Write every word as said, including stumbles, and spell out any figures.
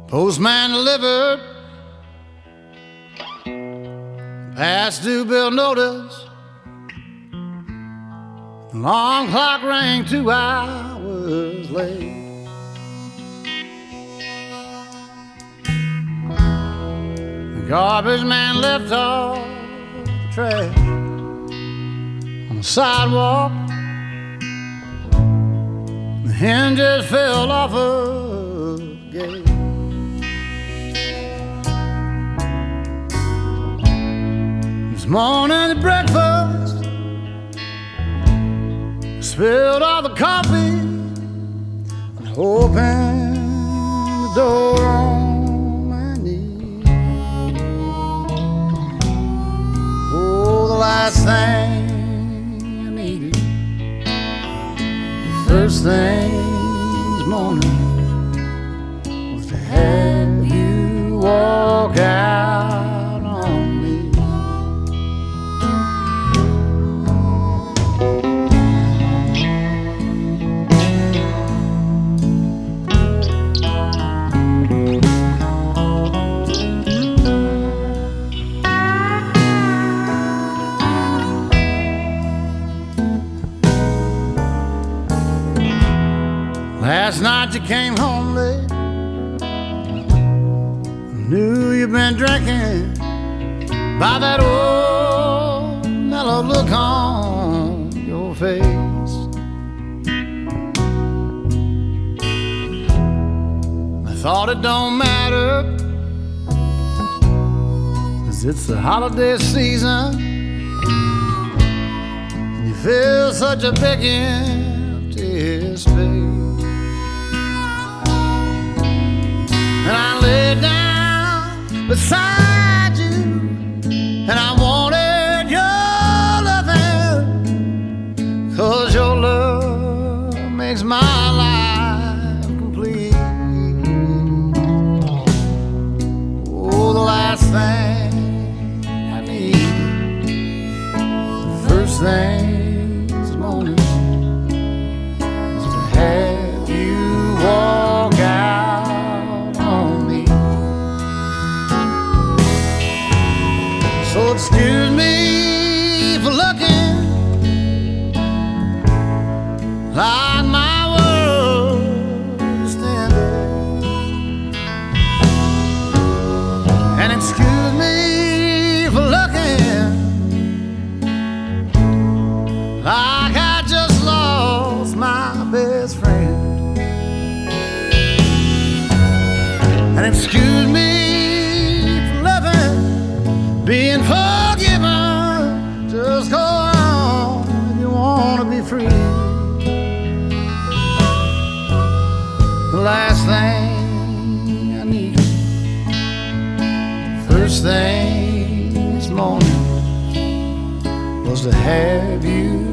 Postman delivered past due bill notice. The long clock rang two hours late. The garbage man left all the trash on the sidewalk. The hinges fell off a gate. This morning at breakfast, spilled all the coffee and opened the door on my knee. Oh, the last thing I needed, the first thing this morning, was to have you walk out on me. Last night you came home late. I knew you'd been drinking by that old mellow look on your face. I thought it don't matter, 'cause it's the holiday season and you feel such a big empty space. And I laid down beside you, and I wanted your loving, 'cause your love makes my life complete. Oh, the last thing I need, the first thing this morning, is to have you walk out. So excuse me for looking like my world is ended, and excuse me for looking like I just lost my best friend, and excuse me being forgiven. Just go on if you want to be free. The last thing I need, first thing this morning, was to have you